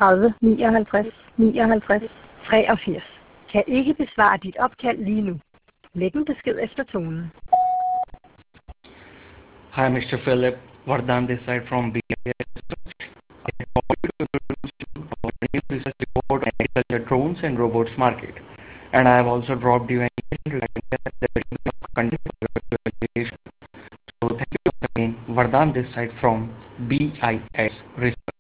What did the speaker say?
39 59 59 83. Kan ikke besvare dit opkald lige nu. Læg en besked efter tonen. Hi, Mr. Philip. Vardhan this side from BIS. I called you to introduce you our new research report on agriculture drones and robots market. And I have also dropped you an email regarding the revision of content for your evaluation. So thank you once again. Vardhan this side from BIS Research.